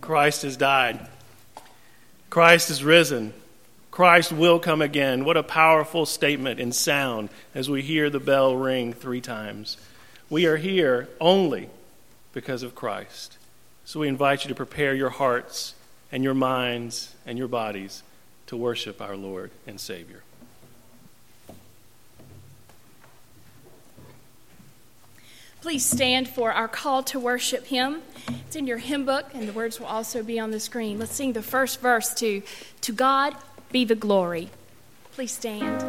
Christ has died. Christ is risen. Christ will come again. What a powerful statement and sound as we hear the bell ring 3 times. We are here only because of Christ. So we invite you to prepare your hearts and your minds and your bodies to worship our Lord and Savior. Please stand for our call to worship Him. It's in your hymn book, and the words will also be on the screen. Let's sing the first verse to God be the glory. Please stand.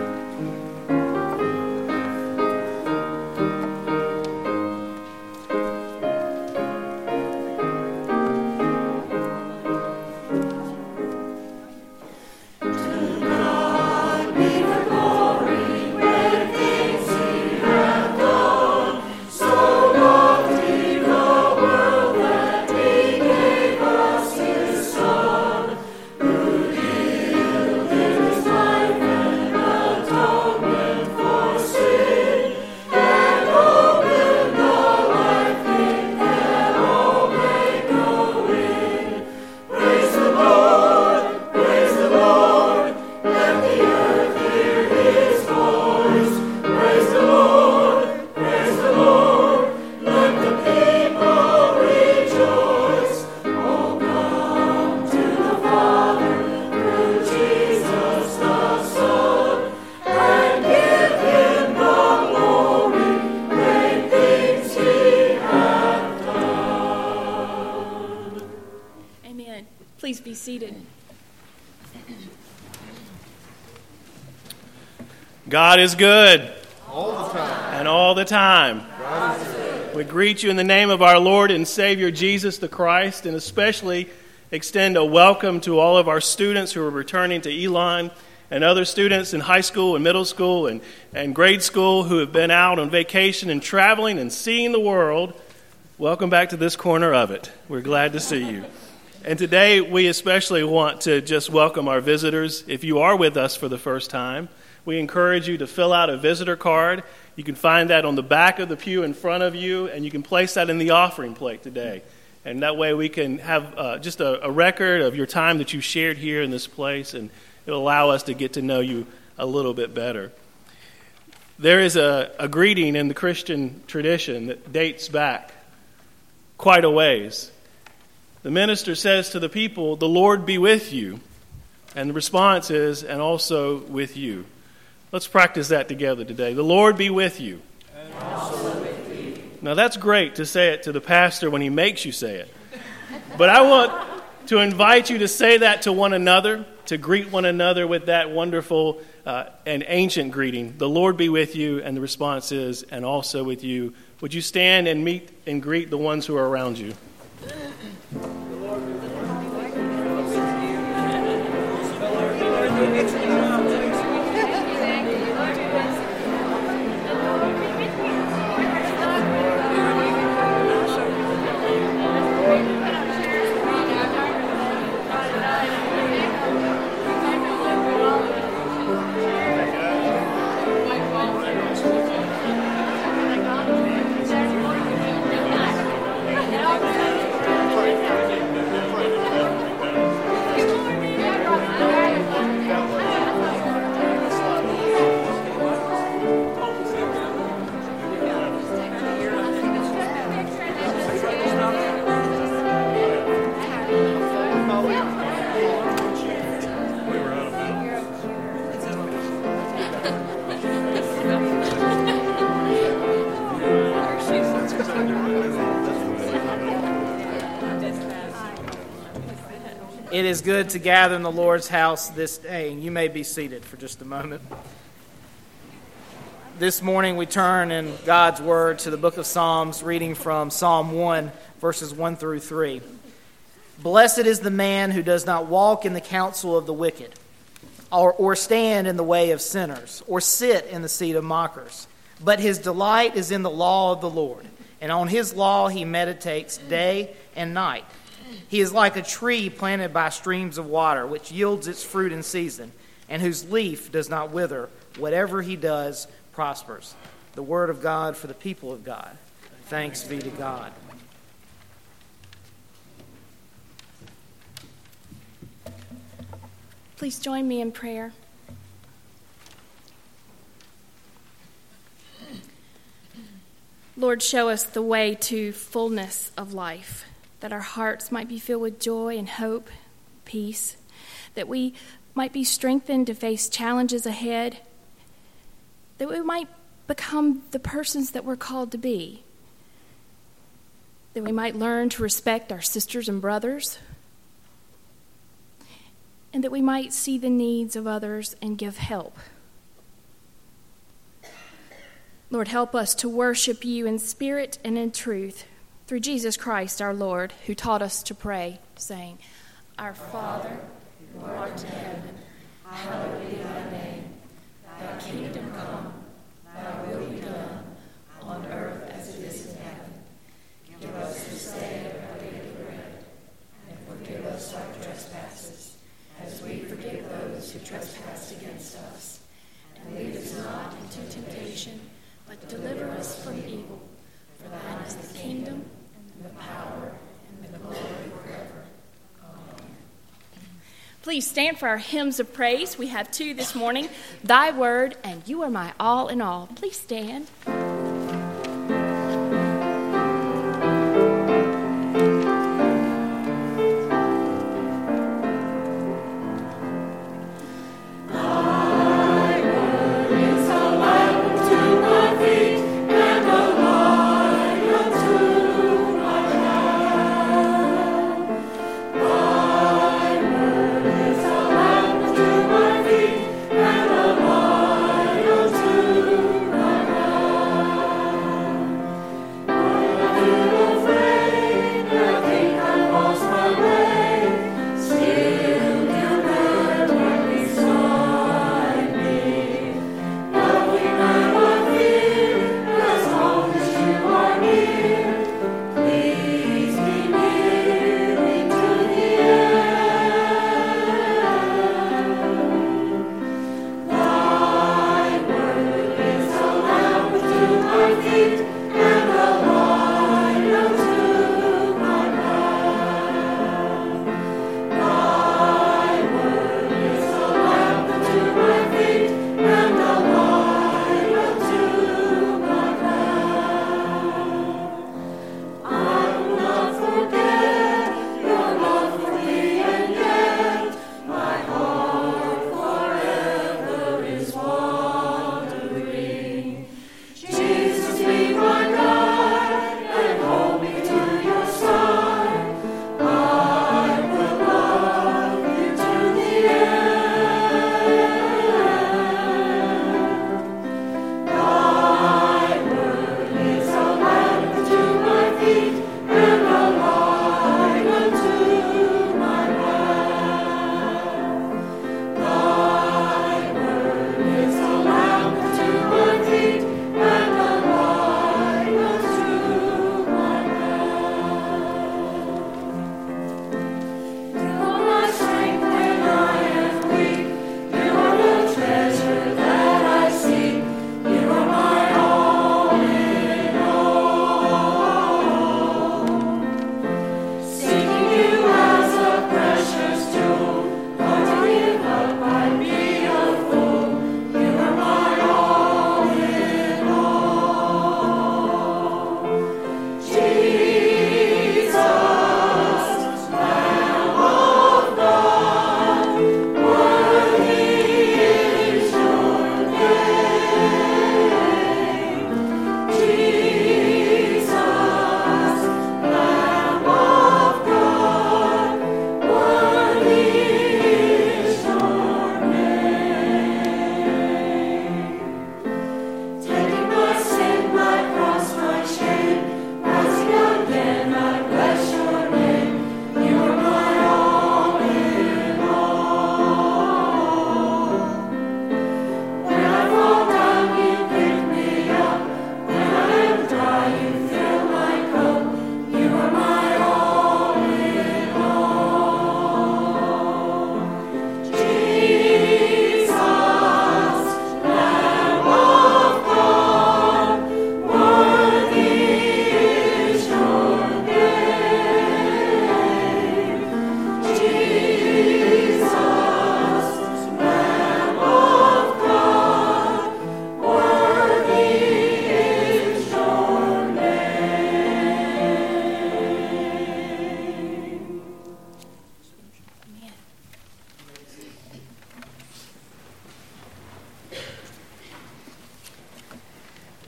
Please be seated. God is good. All the time. And all the time. God is good. We greet you in the name of our Lord and Savior Jesus the Christ, and especially extend a welcome to all of our students who are returning to Elon and other students in high school and middle school and grade school who have been out on vacation and traveling and seeing the world. Welcome back to this corner of it. We're glad to see you. And today we especially want to just welcome our visitors. If you are with us for the first time, we encourage you to fill out a visitor card. You can find that on the back of the pew in front of you, and you can place that in the offering plate today. And that way we can have just a record of your time that you shared here in this place, and it'll allow us to get to know you a little bit better. There is a greeting in the Christian tradition that dates back quite a ways. The minister says to the people, "The Lord be with you." And the response is, "And also with you." Let's practice that together today. The Lord be with you. And also with you. Now that's great to say it to the pastor when he makes you say it. But I want to invite you to say that to one another, to greet one another with that wonderful and ancient greeting. The Lord be with you, and the response is, "And also with you." Would you stand and meet and greet the ones who are around you? It is good to gather in the Lord's house this day, and you may be seated for just a moment. This morning we turn in God's Word to the book of Psalms, reading from Psalm 1, verses 1 through 3. Blessed is the man who does not walk in the counsel of the wicked, or stand in the way of sinners, or sit in the seat of mockers. But his delight is in the law of the Lord, and on his law he meditates day and night. He is like a tree planted by streams of water, which yields its fruit in season, and whose leaf does not wither. Whatever he does prospers. The word of God for the people of God. Thanks be to God. Please join me in prayer. Lord, show us the way to fullness of life, that our hearts might be filled with joy and hope, peace, that we might be strengthened to face challenges ahead, that we might become the persons that we're called to be, that we might learn to respect our sisters and brothers, and that we might see the needs of others and give help. Lord, help us to worship you in spirit and in truth through Jesus Christ our Lord, who taught us to pray, saying, Our Father, who art in heaven, hallowed be thy name. Thy kingdom come, thy will be done, on earth as it is in heaven. Give us this day our daily bread, and forgive us our trespasses, as we forgive those who trespass against us. And lead us not into temptation, but deliver us from evil. For thine is the kingdom, and the power, and the glory forever. Amen. Please stand for our hymns of praise. We have 2 this morning, Thy Word and You Are My All in All. Please stand.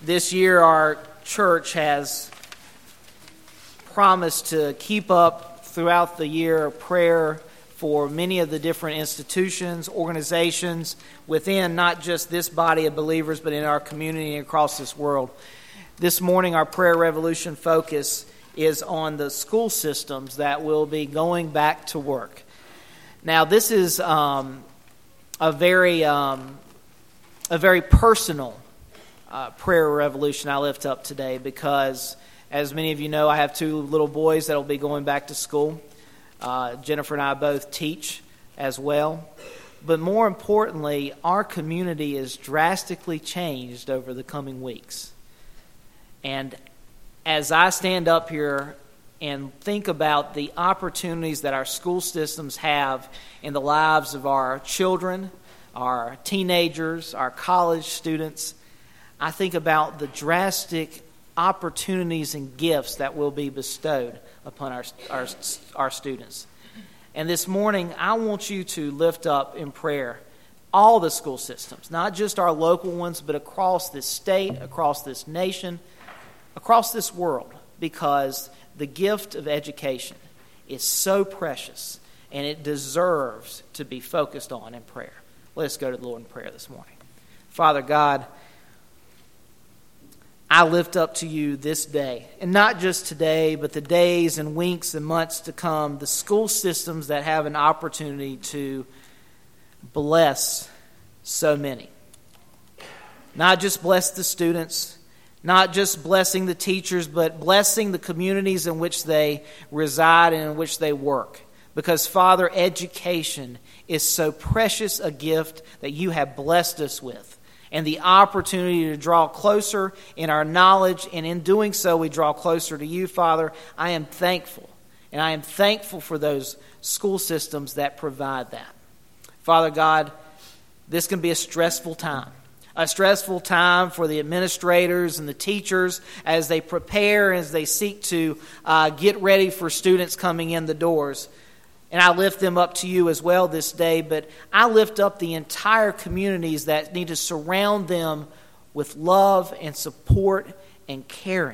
This year, our church has promised to keep up throughout the year a prayer for many of the different institutions, organizations within not just this body of believers, but in our community and across this world. This morning, our prayer revolution focus is on the school systems that will be going back to work. Now, this is a very personal prayer revolution I lift up today because, as many of you know, I have 2 little boys that will be going back to school. Jennifer and I both teach as well. But more importantly, our community is drastically changed over the coming weeks. And as I stand up here and think about the opportunities that our school systems have in the lives of our children, our teenagers, our college students, I think about the drastic opportunities and gifts that will be bestowed upon our students. And this morning, I want you to lift up in prayer all the school systems, not just our local ones, but across this state, across this nation, across this world, because the gift of education is so precious and it deserves to be focused on in prayer. Let us go to the Lord in prayer this morning. Father God, I lift up to you this day, and not just today, but the days and weeks and months to come, the school systems that have an opportunity to bless so many. Not just bless the students, not just blessing the teachers, but blessing the communities in which they reside and in which they work. Because, Father, education is so precious a gift that you have blessed us with. And the opportunity to draw closer in our knowledge, and in doing so, we draw closer to you, Father. I am thankful, and I am thankful for those school systems that provide that. Father God, this can be a stressful time for the administrators and the teachers as they prepare, as they seek to get ready for students coming in the doors. And I lift them up to you as well this day, but I lift up the entire communities that need to surround them with love and support and caring.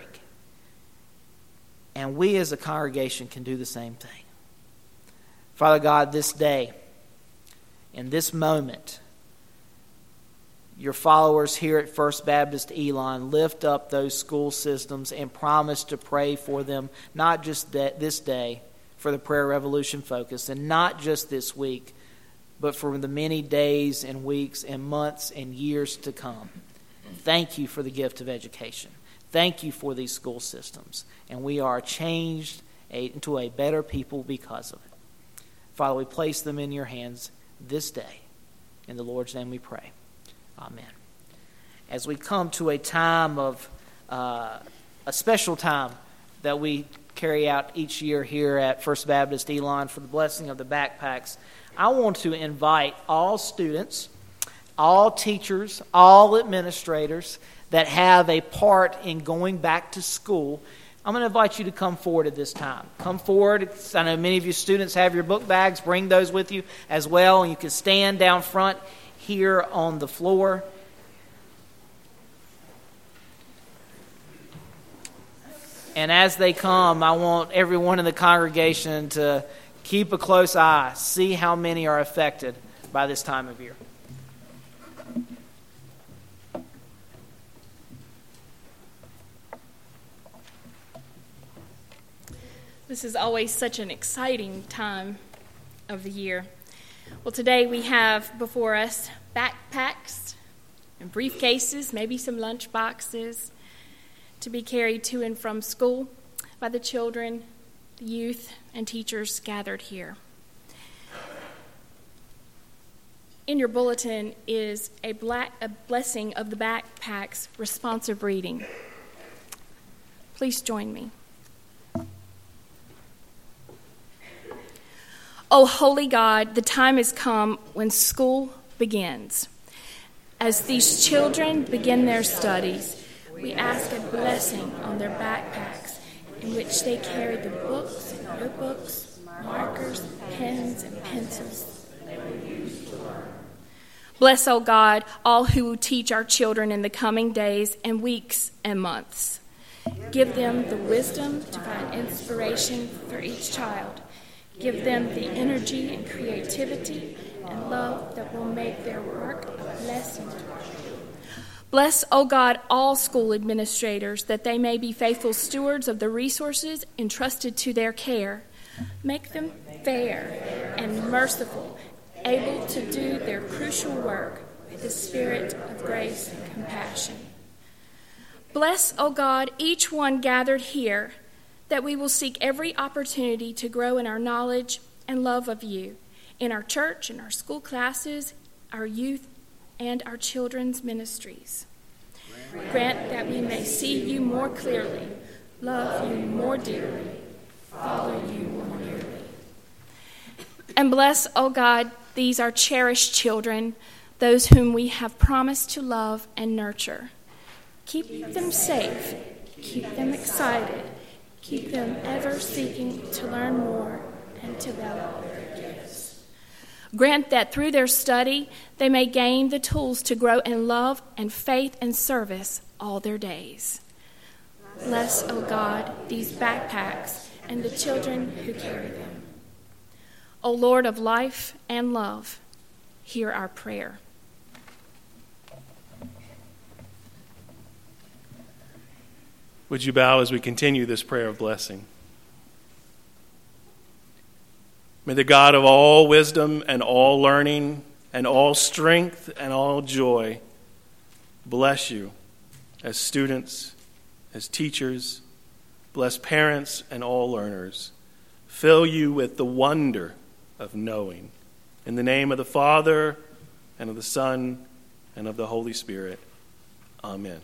And we as a congregation can do the same thing. Father God, this day, in this moment, your followers here at First Baptist Elon lift up those school systems and promise to pray for them, not just this day, for the prayer revolution focus, and not just this week, but for the many days and weeks and months and years to come. Thank you for the gift of education. Thank you for these school systems. And we are changed into a better people because of it. Father, we place them in your hands this day. In the Lord's name we pray. Amen. As we come to a time of a special time that we carry out each year here at First Baptist Elon for the blessing of the backpacks, I want to invite all students, all teachers, all administrators that have a part in going back to school. I'm going to invite you to come forward at this time. Come forward. I know many of you students have your book bags. Bring those with you as well. And you can stand down front here on the floor. And as they come, I want everyone in the congregation to keep a close eye, see how many are affected by this time of year. This is always such an exciting time of the year. Well, today we have before us backpacks and briefcases, maybe some lunch boxes, to be carried to and from school by the children, the youth, and teachers gathered here. In your bulletin is a blessing of the backpacks responsive reading. Please join me. O holy God, the time has come when school begins. As these children begin their studies, we ask a blessing on their backpacks in which they carry the books and notebooks, markers, pens, and pencils. Bless, O God, all who will teach our children in the coming days and weeks and months. Give them the wisdom to find inspiration for each child. Give them the energy and creativity and love that will make their work a blessing. Bless, O God, all school administrators, that they may be faithful stewards of the resources entrusted to their care. Make them fair and merciful, able to do their crucial work with the spirit of grace and compassion. Bless, O God, each one gathered here, that we will seek every opportunity to grow in our knowledge and love of you, in our church, in our school classes, our youth, and our children's ministries. Grant that we may see you more clearly, love you more dearly, follow you more nearly. And bless, O God, these our cherished children, those whom we have promised to love and nurture. Keep them safe, keep them excited, keep them ever seeking to learn more and to develop their gifts. Grant that through their study they may gain the tools to grow in love and faith and service all their days. Bless, O God, these backpacks and the children who carry them. O Lord of life and love, hear our prayer. Would you bow as we continue this prayer of blessing? May the God of all wisdom and all learning and all strength and all joy bless you as students, as teachers, bless parents and all learners. Fill you with the wonder of knowing. In the name of the Father, and of the Son, and of the Holy Spirit. Amen.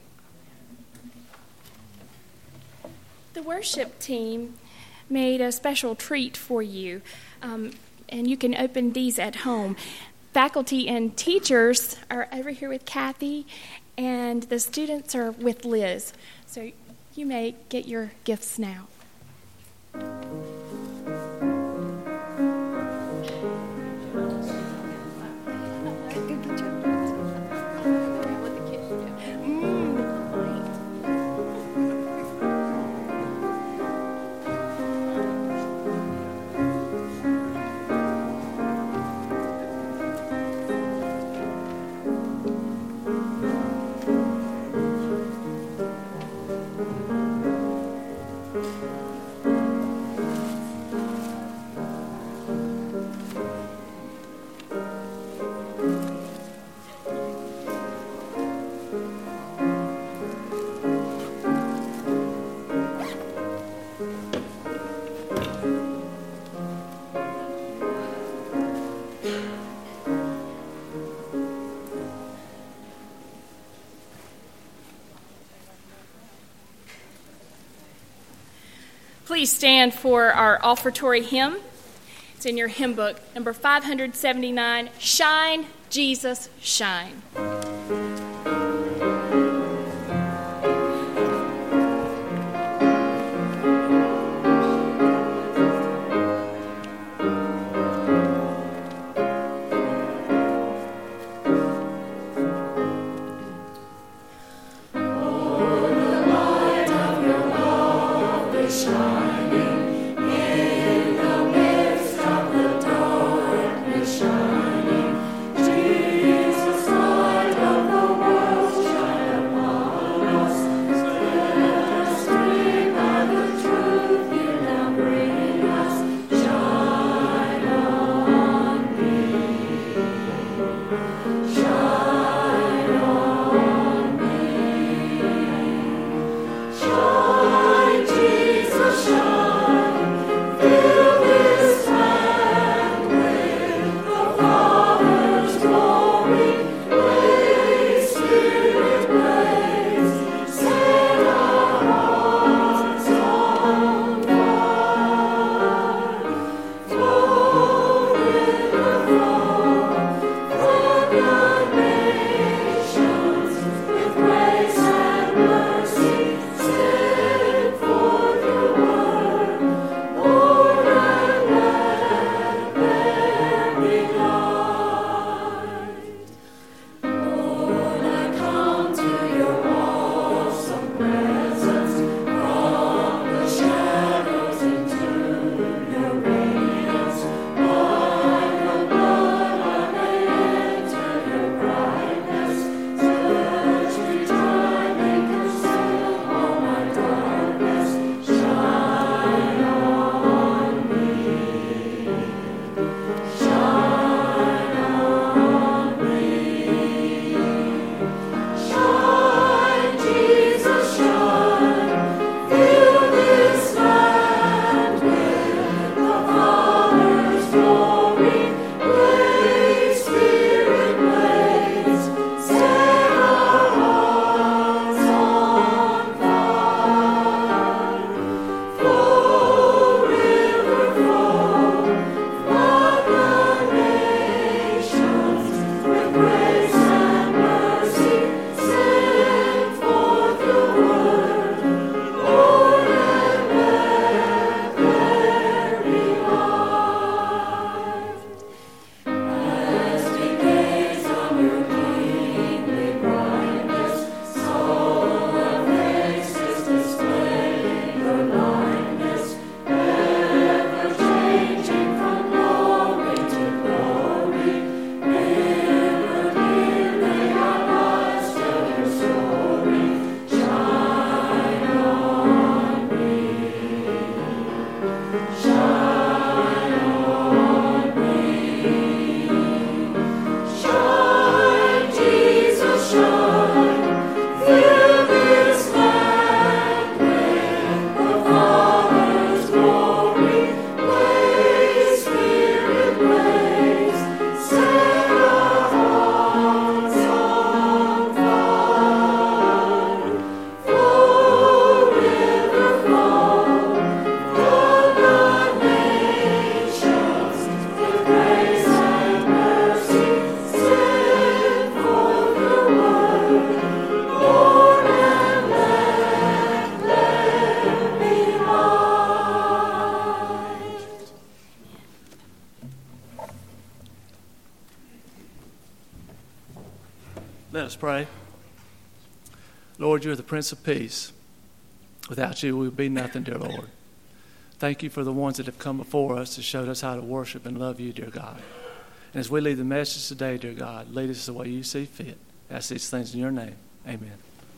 The worship team made a special treat for you, and you can open these at home. Faculty and teachers are over here with Kathy, and the students are with Liz. So you may get your gifts now. Please stand for our offertory hymn. It's in your hymn book, number 579, Shine, Jesus, Shine. Jesus, Lord. pray. Lord, you're the Prince of Peace. Without you, we would be nothing, dear Lord. Thank you for the ones that have come before us to show us how to worship and love you, dear God. And as we leave the message today, dear God, lead us the way you see fit. I ask these things in your name. Amen.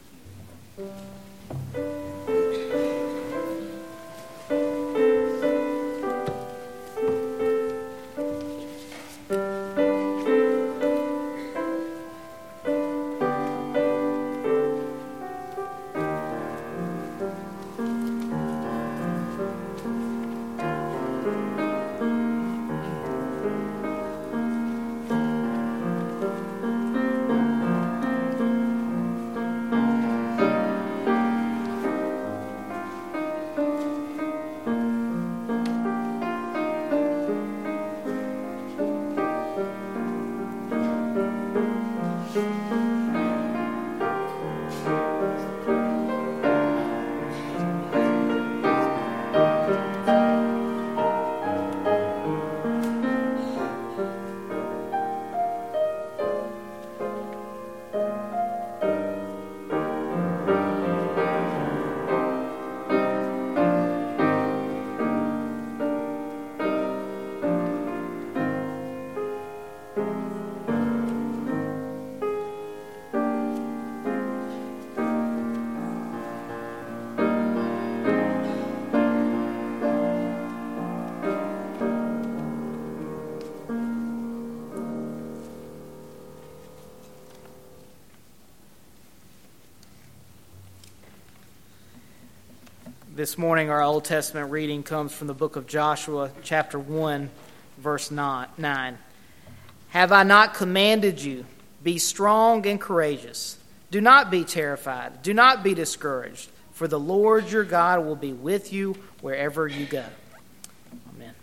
This morning, our Old Testament reading comes from the book of Joshua, chapter 1, verse 9. Have I not commanded you? Be strong and courageous. Do not be terrified. Do not be discouraged, for the Lord your God will be with you wherever you go. Amen.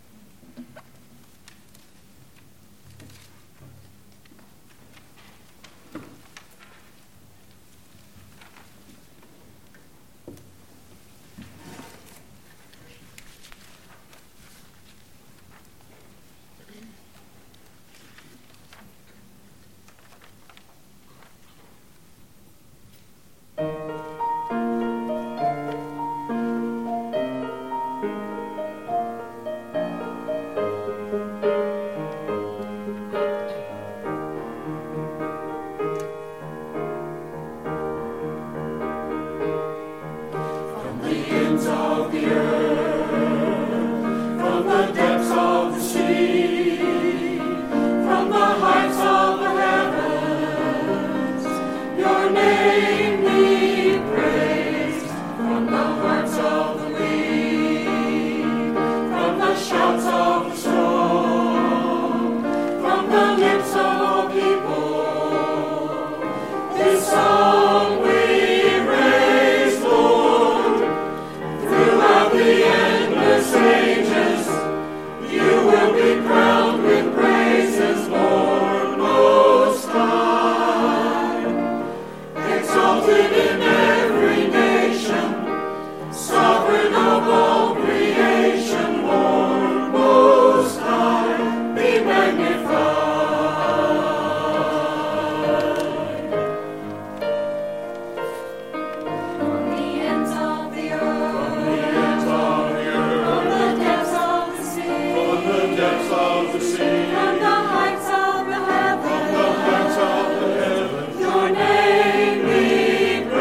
Your name be praised.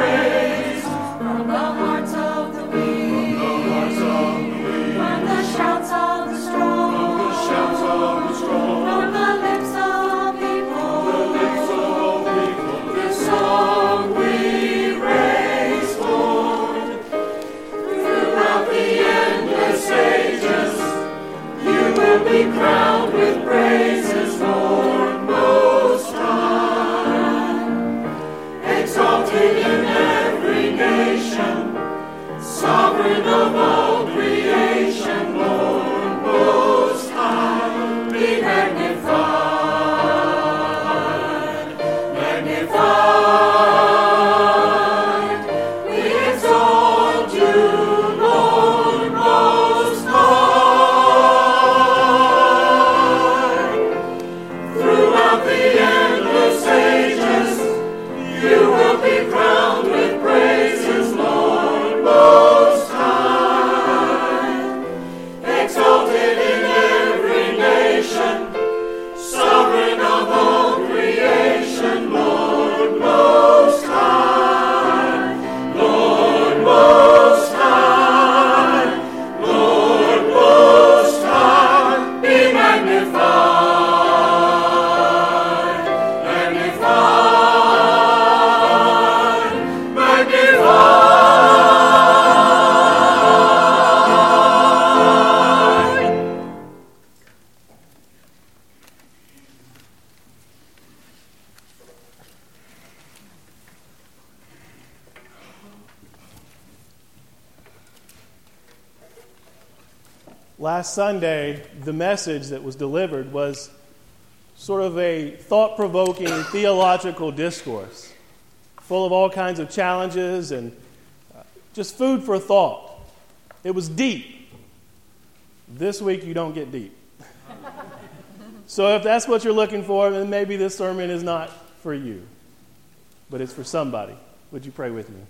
last Sunday, the message that was delivered was sort of a thought-provoking theological discourse, full of all kinds of challenges and just food for thought. It was deep. This week you don't get deep. So if that's what you're looking for, then maybe this sermon is not for you, but it's for somebody. Would you pray with me?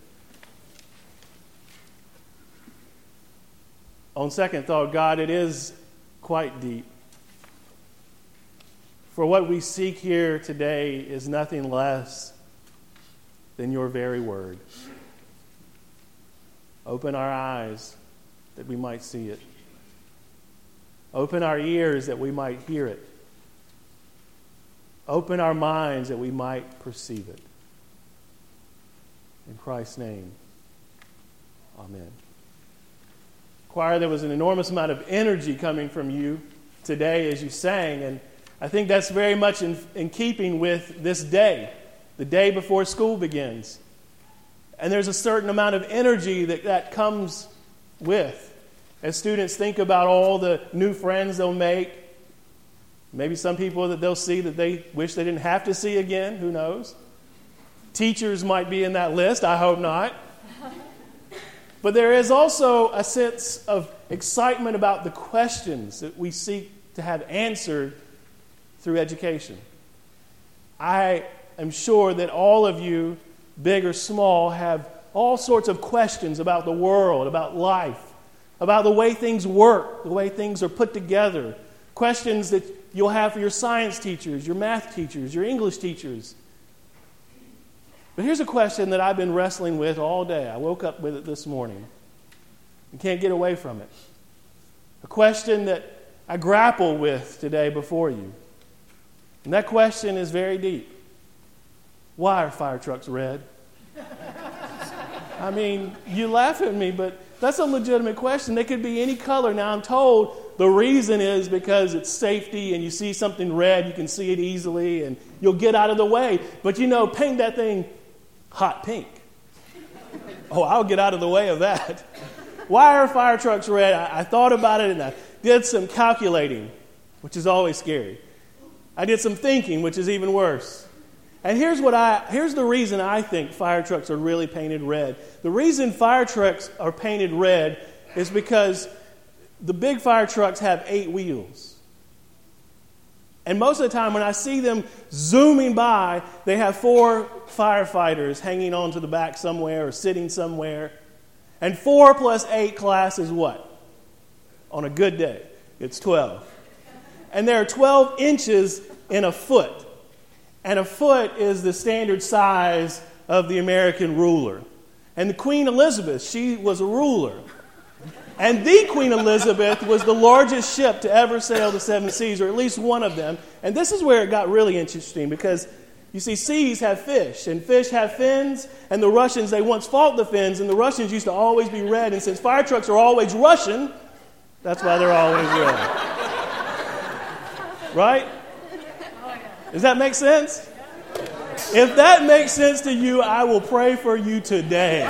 On second thought, God, it is quite deep. For what we seek here today is nothing less than your very word. Open our eyes that we might see it. Open our ears that we might hear it. Open our minds that we might perceive it. In Christ's name, amen. Choir, there was an enormous amount of energy coming from you today as you sang, and I think that's very much in keeping with this day, the day before school begins. And there's a certain amount of energy that comes with as students think about all the new friends they'll make. Maybe some people that they'll see that they wish they didn't have to see again. Who knows? Teachers might be in that list. I hope not. But there is also a sense of excitement about the questions that we seek to have answered through education. I am sure that all of you, big or small, have all sorts of questions about the world, about life, about the way things work, the way things are put together. Questions that you'll have for your science teachers, your math teachers, your English teachers. But here's a question that I've been wrestling with all day. I woke up with it this morning and can't get away from it. A question that I grapple with today before you. And that question is very deep. Why are fire trucks red? I mean, you laugh at me, but that's a legitimate question. They could be any color. Now, I'm told the reason is because it's safety and you see something red, you can see it easily and you'll get out of the way. But paint that thing hot pink. Oh, I'll get out of the way of that. Why are fire trucks red? I thought about it and I did some calculating, which is always scary. I did some thinking, which is even worse. And here's the reason I think fire trucks are really painted red. The reason fire trucks are painted red is because the big fire trucks have 8 wheels. And most of the time when I see them zooming by, they have 4 firefighters hanging onto the back somewhere or sitting somewhere. And 4 plus 8 class is what? On a good day, it's 12. And there are 12 inches in a foot. And a foot is the standard size of the American ruler. And the Queen Elizabeth, she was a ruler. And the Queen Elizabeth was the largest ship to ever sail the 7 seas, or at least one of them. And this is where it got really interesting because, you see, seas have fish, and fish have fins, and the Russians, they once fought the Finns, and the Russians used to always be red. And since fire trucks are always Russian, that's why they're always red. Right? Does that make sense? If that makes sense to you, I will pray for you today.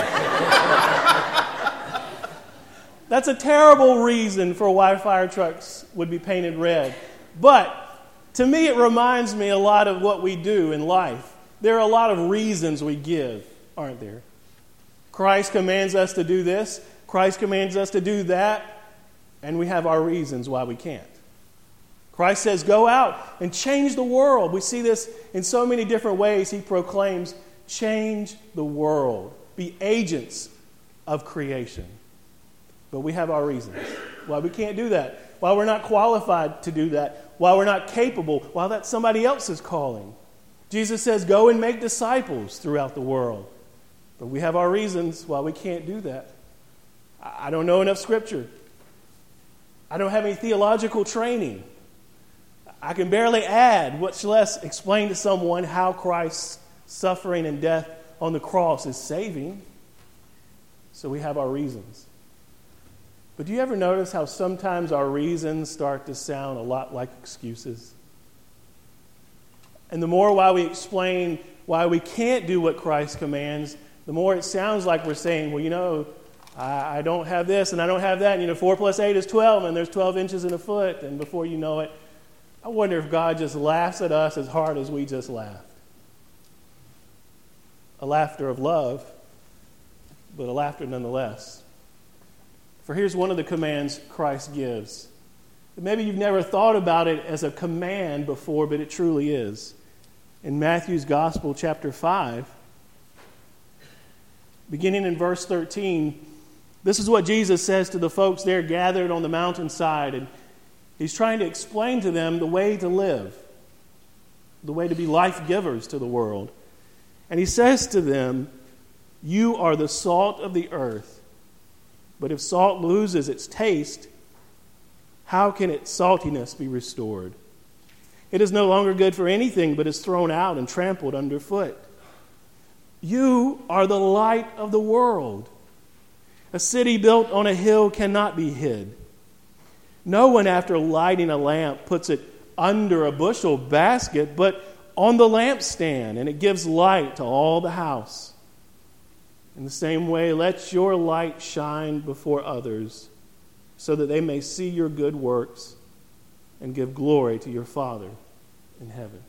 That's a terrible reason for why fire trucks would be painted red. But to me, it reminds me a lot of what we do in life. There are a lot of reasons we give, aren't there? Christ commands us to do this. Christ commands us to do that. And we have our reasons why we can't. Christ says, go out and change the world. We see this in so many different ways. He proclaims, change the world. Be agents of creation. But we have our reasons why we can't do that, why we're not qualified to do that, why we're not capable, why that's somebody else's calling. Jesus says, go and make disciples throughout the world. But we have our reasons why we can't do that. I don't know enough Scripture. I don't have any theological training. I can barely add, much less explain to someone how Christ's suffering and death on the cross is saving. So we have our reasons. But do you ever notice how sometimes our reasons start to sound a lot like excuses? And the more why we explain why we can't do what Christ commands, the more it sounds like we're saying, well, I don't have this and I don't have that. And 4 plus 8 is 12, and there's 12 inches in a foot. And before you know it, I wonder if God just laughs at us as hard as we just laughed. A laughter of love, but a laughter nonetheless. For here's one of the commands Christ gives. Maybe you've never thought about it as a command before, but it truly is. In Matthew's Gospel, chapter 5, beginning in verse 13, this is what Jesus says to the folks there gathered on the mountainside. And he's trying to explain to them the way to live, the way to be life givers to the world. And he says to them, "You are the salt of the earth, but if salt loses its taste, how can its saltiness be restored? It is no longer good for anything, but is thrown out and trampled underfoot. You are the light of the world. A city built on a hill cannot be hid. No one, after lighting a lamp, puts it under a bushel basket, but on the lampstand, and it gives light to all the house. In the same way, let your light shine before others, so that they may see your good works and give glory to your Father in heaven."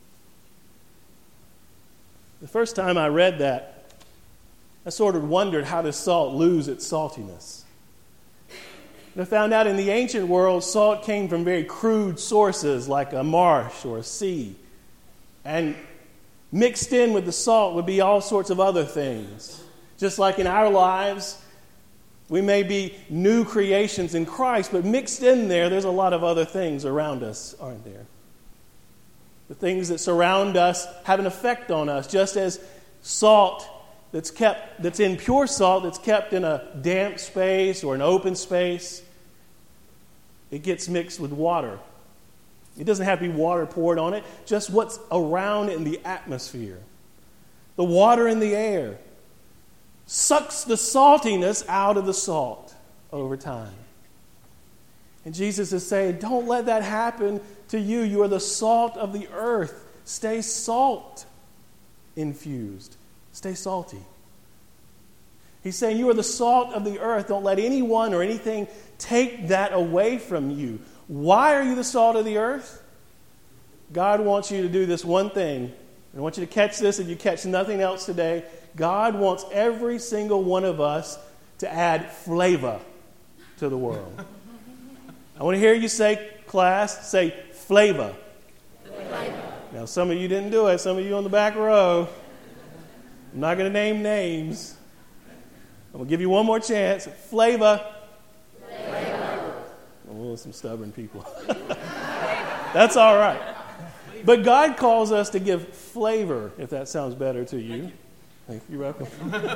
The first time I read that, I sort of wondered, how does salt lose its saltiness? And I found out in the ancient world, salt came from very crude sources like a marsh or a sea. And mixed in with the salt would be all sorts of other things. Just like in our lives, we may be new creations in Christ, but mixed in there's a lot of other things around us, aren't there? The things that surround us have an effect on us, just as salt that's in pure salt that's kept in a damp space or an open space, it gets mixed with water. It doesn't have to be water poured on it, just what's around in the atmosphere. The water in the air sucks the saltiness out of the salt over time. And Jesus is saying, don't let that happen to you. You are the salt of the earth. Stay salt infused. Stay salty. He's saying you are the salt of the earth. Don't let anyone or anything take that away from you. Why are you the salt of the earth? God wants you to do this one thing. I want you to catch this if you catch nothing else today. God wants every single one of us to add flavor to the world. I want to hear you say, class, say flavor. Flavor. Now, some of you didn't do it. Some of you on the back row. I'm not going to name names. I'm going to give you one more chance. Flavor. Flavor. Oh, some stubborn people. That's all right. But God calls us to give flavor, if that sounds better to you. You're welcome.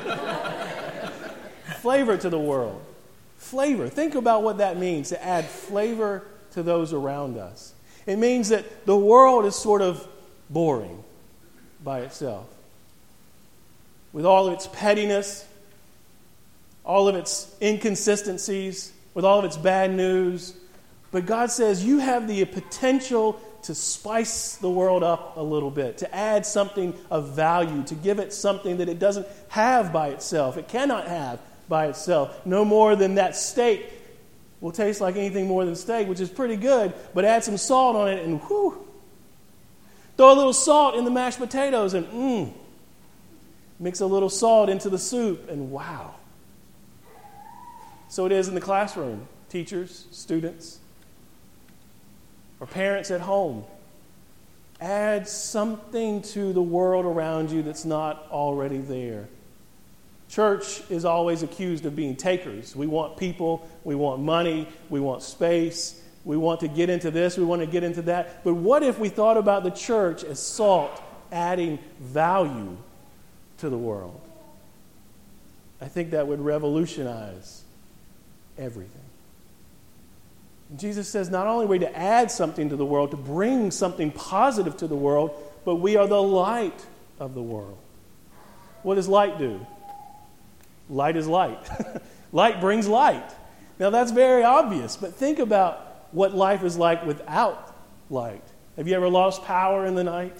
Flavor to the world. Flavor. Think about what that means, to add flavor to those around us. It means that the world is sort of boring by itself. With all of its pettiness, all of its inconsistencies, with all of its bad news. But God says you have the potential to spice the world up a little bit, to add something of value, to give it something that it doesn't have by itself. It cannot have by itself. No more than that steak will taste like anything more than steak, which is pretty good, but add some salt on it and whoo. Throw a little salt in the mashed potatoes and mix a little salt into the soup and wow. So it is in the classroom, teachers, students, or parents at home. Add something to the world around you that's not already there. Church is always accused of being takers. We want people, we want money, we want space, we want to get into this, we want to get into that. But what if we thought about the church as salt, adding value to the world? I think that would revolutionize everything. And Jesus says not only are we to add something to the world, to bring something positive to the world, but we are the light of the world. What does light do? Light is light. Light brings light. Now that's very obvious, but think about what life is like without light. Have you ever lost power in the night?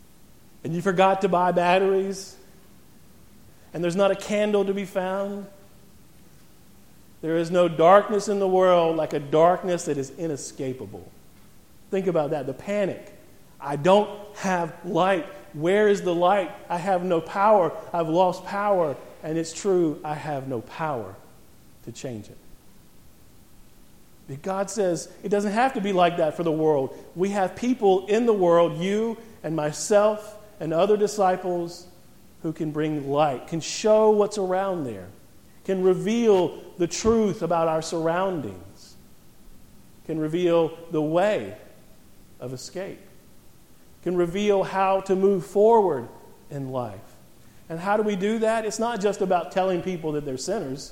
And you forgot to buy batteries? And there's not a candle to be found? There is no darkness in the world like a darkness that is inescapable. Think about that, the panic. I don't have light. Where is the light? I have no power. I've lost power. And it's true, I have no power to change it. But God says it doesn't have to be like that for the world. We have people in the world, you and myself and other disciples, who can bring light, can show what's around there, can reveal the truth about our surroundings, can reveal the way of escape, can reveal how to move forward in life. And how do we do that? It's not just about telling people that they're sinners,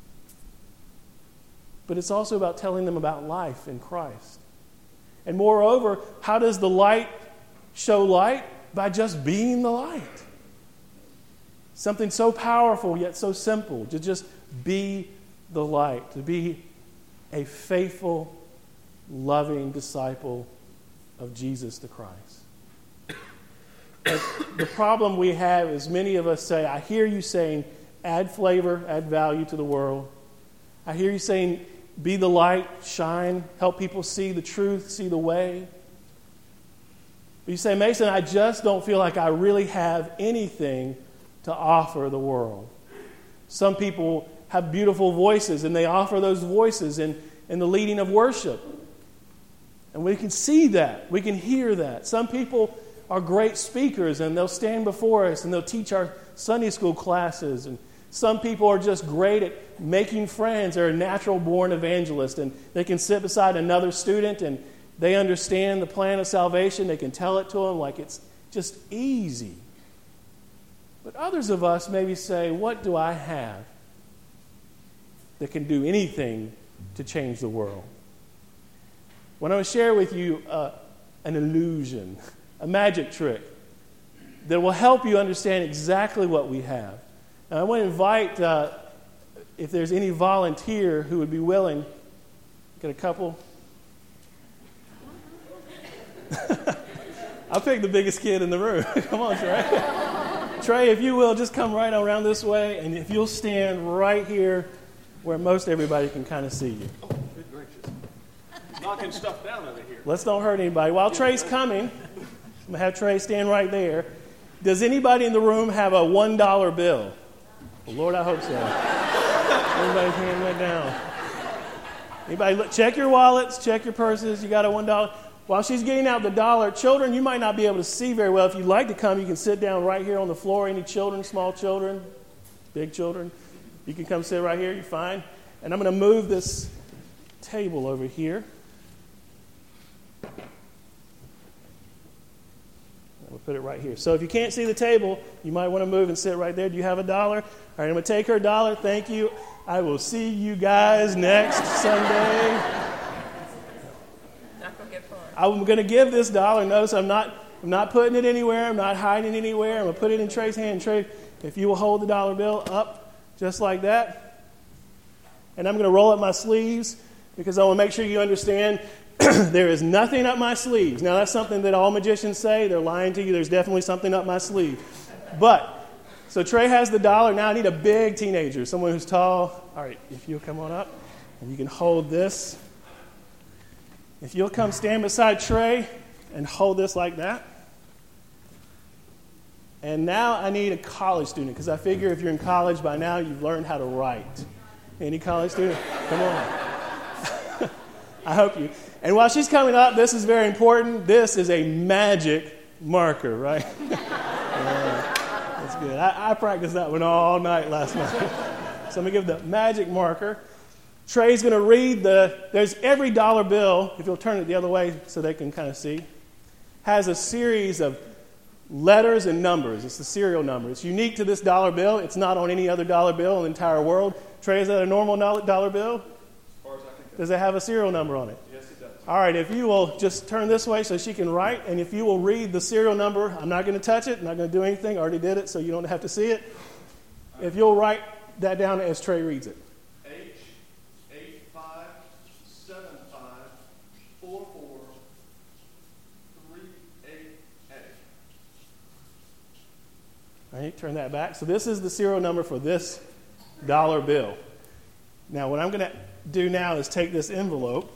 but it's also about telling them about life in Christ. And moreover, how does the light show light? By just being the light. Something so powerful yet so simple, to just be the light, to be a faithful, loving disciple of Jesus the Christ. But the problem we have is many of us say, I hear you saying, add flavor, add value to the world. I hear you saying, be the light, shine, help people see the truth, see the way. But you say, Mason, I just don't feel like I really have anything to offer the world. Some people have beautiful voices, and they offer those voices in the leading of worship. And we can see that. We can hear that. Some people are great speakers, and they'll stand before us, and they'll teach our Sunday school classes. And some people are just great at making friends. They're a natural-born evangelist, and they can sit beside another student, and they understand the plan of salvation. They can tell it to them like it's just easy. But others of us maybe say, what do I have that can do anything to change the world? Well, I want to share with you an illusion, a magic trick that will help you understand exactly what we have. And I want to invite, if there's any volunteer who would be willing, get a couple. I'll pick the biggest kid in the room. Come on, Trey. Trey, if you will, just come right around this way, and if you'll stand right here where most everybody can kind of see you. Oh, good gracious. Knocking stuff down over here. Let's don't hurt anybody. While Trey's coming, I'm going to have Trey stand right there. Does anybody in the room have a $1 bill? Well, Lord, I hope so. Everybody's hand went down. Anybody, look, check your wallets, check your purses. You got a $1. While she's getting out the dollar, children, you might not be able to see very well. If you'd like to come, you can sit down right here on the floor. Any children, small children, big children, you can come sit right here. You're fine. And I'm going to move this table over here. We'll put it right here. So if you can't see the table, you might want to move and sit right there. Do you have $1? All right, I'm going to take her $1. Thank you. I will see you guys next Sunday. I'm going to give this $1. Notice I'm not putting it anywhere. I'm not hiding it anywhere. I'm going to put it in Trey's hand. Trey, if you will hold the $1 bill up just like that. And I'm going to roll up my sleeves because I want to make sure you understand there is nothing up my sleeves. Now, that's something that all magicians say. They're lying to you. There's definitely something up my sleeve. But, so Trey has the $1. Now I need a big teenager, someone who's tall. All right, if you'll come on up and you can hold this. If you'll come stand beside Trey and hold this like that. And now I need a college student because I figure if you're in college by now, you've learned how to write. Any college student? Come on. I hope you. And while she's coming up, this is very important. This is a magic marker, right? Yeah, that's good. I practiced that one all night last night. So I'm going to give the magic marker. Trey's going to read there's every $1 bill, if you'll turn it the other way so they can kind of see, has a series of letters and numbers. It's the serial number. It's unique to this $1 bill. It's not on any other $1 bill in the entire world. Trey, is that a normal $1 bill? As far as I can go. Does it have a serial number on it? Yes, it does. All right, if you will just turn this way so she can write, and if you will read the serial number, I'm not going to touch it, I'm not going to do anything. I already did it, so you don't have to see it. If you'll write that down as Trey reads it. All right, turn that back. So this is the serial number for this $1 bill. Now, what I'm going to do now is take this envelope.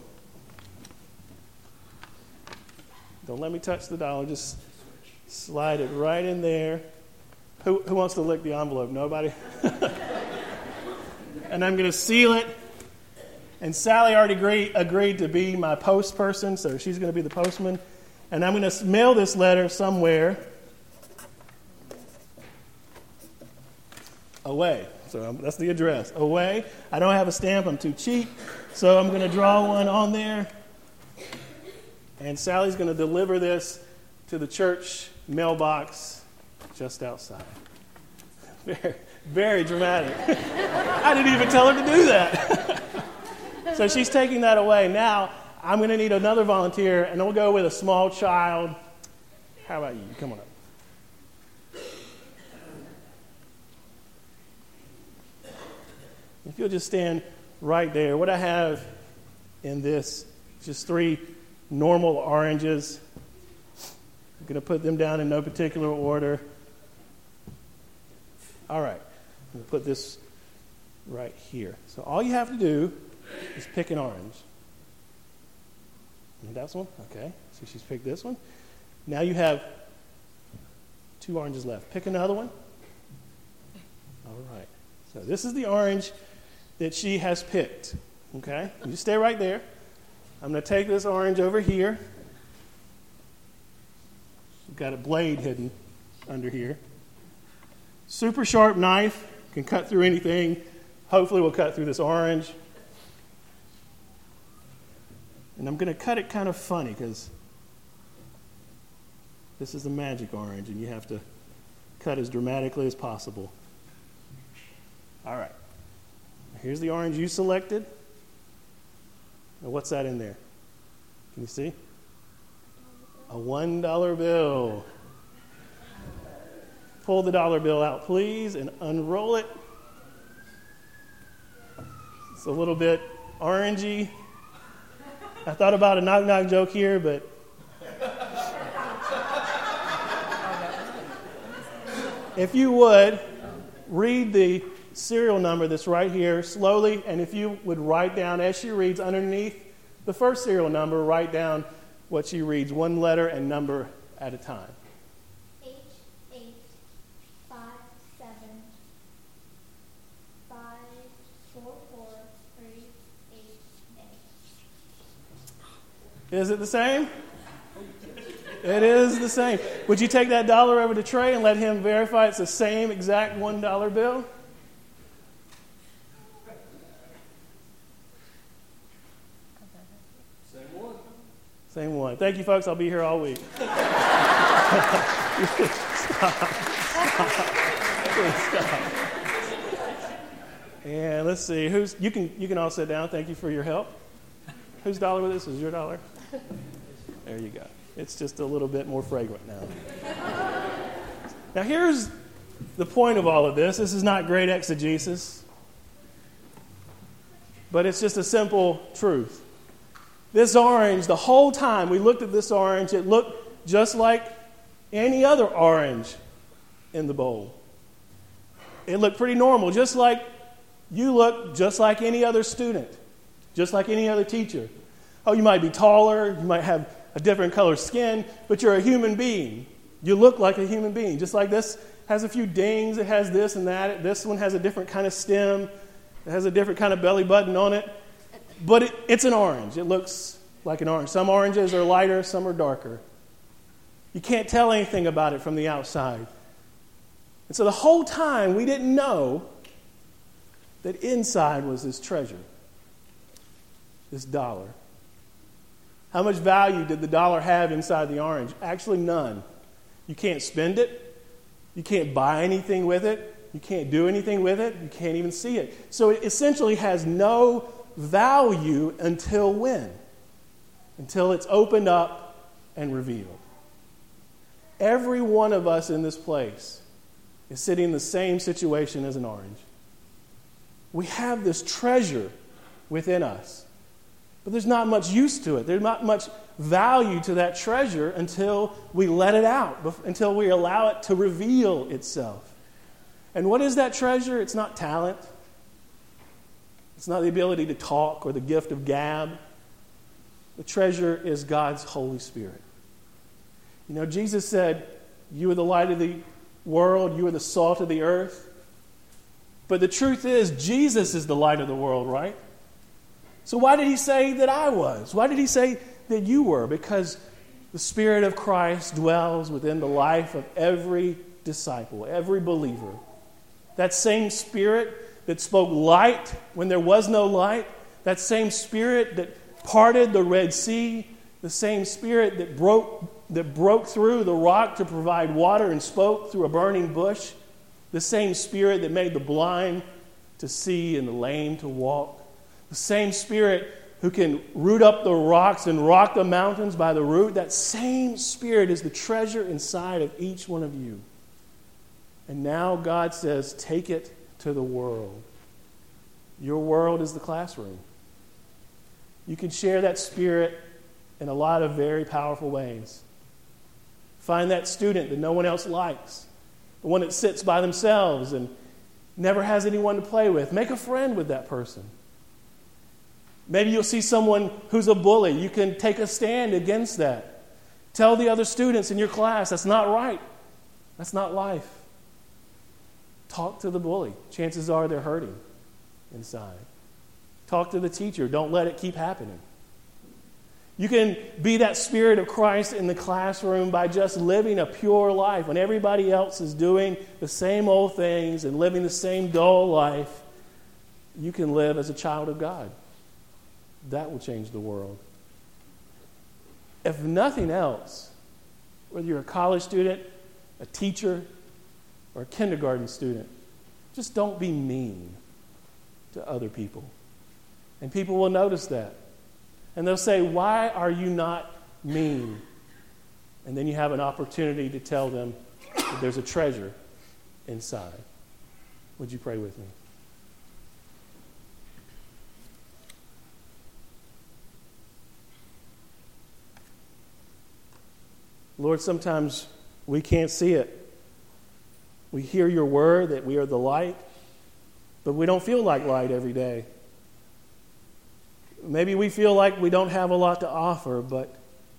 Don't let me touch the dollar. Just slide it right in there. Who wants to lick the envelope? Nobody? And I'm going to seal it. And Sally already agreed to be my post person, so she's going to be the postman. And I'm going to mail this letter somewhere away. So that's the address. Away. I don't have a stamp. I'm too cheap. So I'm going to draw one on there. And Sally's going to deliver this to the church mailbox just outside. Very, very dramatic. I didn't even tell her to do that. So she's taking that away. Now, I'm going to need another volunteer, and we'll go with a small child. How about you? Come on up. If you'll just stand right there. What I have in this, just 3 normal oranges. I'm going to put them down in no particular order. All right. I'm going to put this right here. So all you have to do is pick an orange. And that's one? Okay. So she's picked this one. Now you have 2 oranges left. Pick another one. All right. So this is the orange that she has picked. Okay? You stay right there. I'm going to take this orange over here. We've got a blade hidden under here. Super sharp knife. Can cut through anything. Hopefully we'll cut through this orange. And I'm going to cut it kind of funny because this is the magic orange and you have to cut as dramatically as possible. All right. Here's the orange you selected. And what's that in there? Can you see? A $1 bill. Pull the dollar bill out, please, and unroll it. It's a little bit orangey. I thought about a knock-knock joke here, but if you would, read the serial number that's right here slowly, and if you would write down as she reads underneath the first serial number, write down what she reads, one letter and number at a time. Is it the same? It is the same. Would you take that dollar over to Trey and let him verify it's the same exact $1 bill? Same one. Same one. Thank you, folks. I'll be here all week. Stop. And let's see. You can all sit down. Thank you for your help. Whose dollar was this? Is your dollar? There you go. It's just a little bit more fragrant now. Now here's the point of all of this. This is not great exegesis, but it's just a simple truth. This orange, the whole time we looked at this orange, it looked just like any other orange in the bowl. It looked pretty normal, just like you look, just like any other student, just like any other teacher. Oh, you might be taller, you might have a different color skin, but you're a human being. You look like a human being. Just like this has a few dings, it has this and that. This one has a different kind of stem. It has a different kind of belly button on it. But it's an orange. It looks like an orange. Some oranges are lighter, some are darker. You can't tell anything about it from the outside. And so the whole time we didn't know that inside was this treasure, this dollar. How much value did the dollar have inside the orange? Actually, none. You can't spend it. You can't buy anything with it. You can't do anything with it. You can't even see it. So it essentially has no value until when? Until it's opened up and revealed. Every one of us in this place is sitting in the same situation as an orange. We have this treasure within us. But there's not much use to it. There's not much value to that treasure until we let it out, until we allow it to reveal itself. And what is that treasure? It's not talent. It's not the ability to talk or the gift of gab. The treasure is God's Holy Spirit. You know, Jesus said, you are the light of the world, you are the salt of the earth. But the truth is, Jesus is the light of the world, right? So why did he say that I was? Why did he say that you were? Because the Spirit of Christ dwells within the life of every disciple, every believer. That same Spirit that spoke light when there was no light, that same Spirit that parted the Red Sea, the same Spirit that broke through the rock to provide water and spoke through a burning bush, the same Spirit that made the blind to see and the lame to walk, the same Spirit who can root up the rocks and rock the mountains by the root, that same Spirit is the treasure inside of each one of you. And now God says, take it to the world. Your world is the classroom. You can share that Spirit in a lot of very powerful ways. Find that student that no one else likes, the one that sits by themselves and never has anyone to play with. Make a friend with that person. Maybe you'll see someone who's a bully. You can take a stand against that. Tell the other students in your class, that's not right. That's not life. Talk to the bully. Chances are they're hurting inside. Talk to the teacher. Don't let it keep happening. You can be that Spirit of Christ in the classroom by just living a pure life. When everybody else is doing the same old things and living the same dull life, you can live as a child of God. That will change the world. If nothing else, whether you're a college student, a teacher, or a kindergarten student, just don't be mean to other people. And people will notice that. And they'll say, why are you not mean? And then you have an opportunity to tell them that there's a treasure inside. Would you pray with me? Lord, sometimes we can't see it. We hear your word that we are the light, but we don't feel like light every day. Maybe we feel like we don't have a lot to offer, but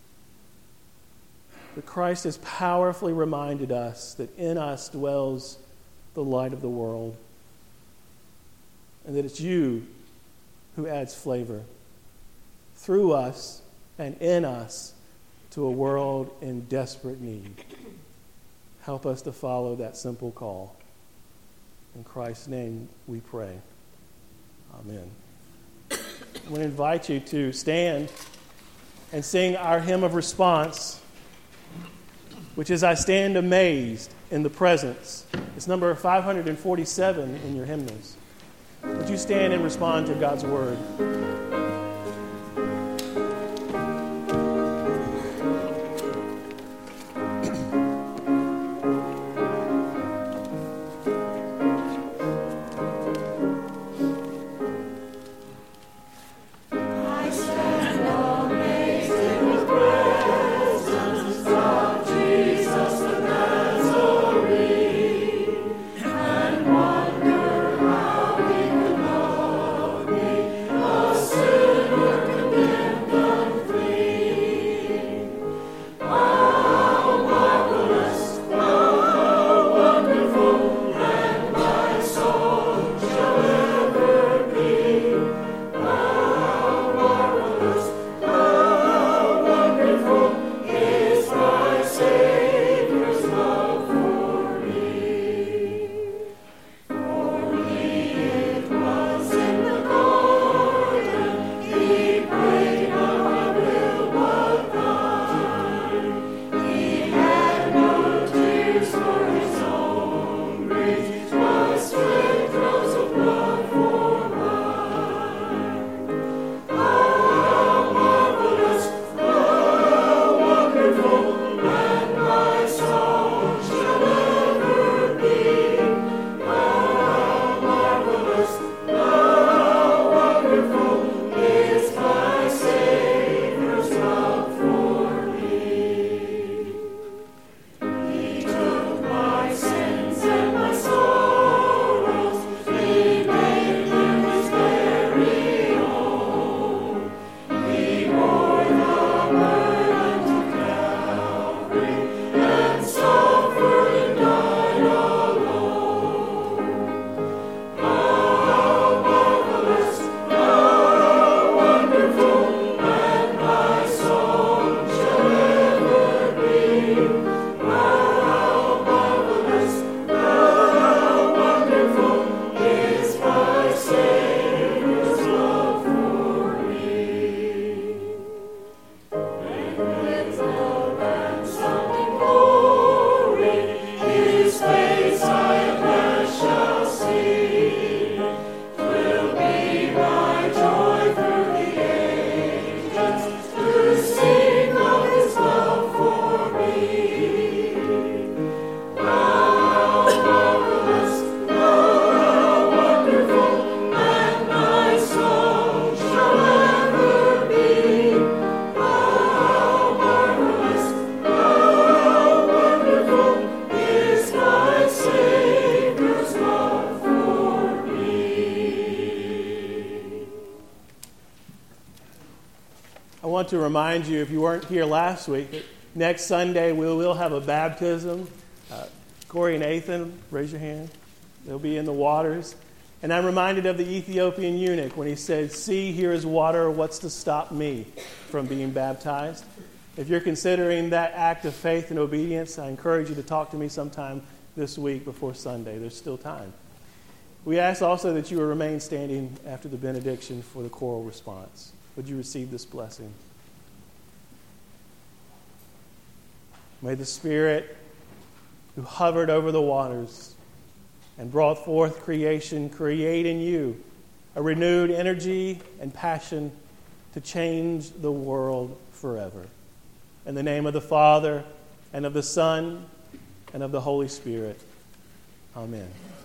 Christ has powerfully reminded us that in us dwells the light of the world, and that it's you who adds flavor through us and in us to a world in desperate need. Help us to follow that simple call. In Christ's name we pray. Amen. I want to invite you to stand and sing our hymn of response, which is I Stand Amazed in the Presence. It's number 547 in your hymnals. Would you stand and respond to God's word? Soon want to remind you, if you weren't here last week, that next Sunday we will have a baptism. Corey and Ethan, raise your hand. They'll be in the waters. And I'm reminded of the Ethiopian eunuch when he said, "See, here is water. What's to stop me from being baptized?" If you're considering that act of faith and obedience, I encourage you to talk to me sometime this week before Sunday. There's still time. We ask also that you will remain standing after the benediction for the choral response. Would you receive this blessing? May the Spirit who hovered over the waters and brought forth creation create in you a renewed energy and passion to change the world forever. In the name of the Father, and of the Son, and of the Holy Spirit. Amen.